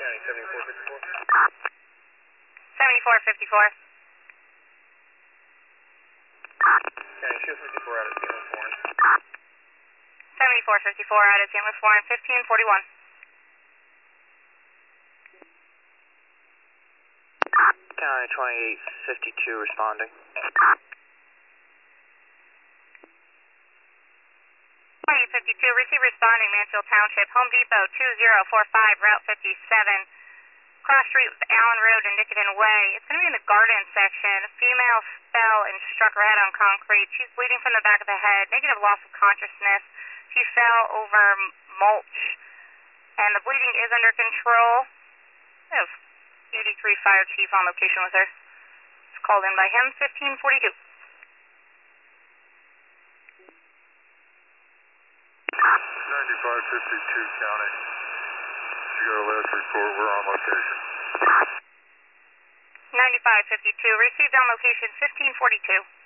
County 7454. 7454. County 254 out of St. Louis Warren. 7454 out of St. Louis Warren, 1541. County 2852 responding. 2852, receive responding, Mansfield Township, Home Depot 2045, Route 57. Cross street with Allen Road and Nicotin Way. It's going to be in the garden section. A female fell and struck her head on concrete. She's bleeding from the back of the head, negative loss of consciousness. She fell over mulch, and the bleeding is under control. We have 83 Fire Chief on location with her. It's called in by him, 1542. 9552 County. She got a last report. We're on location. 9552, received on location, 1542.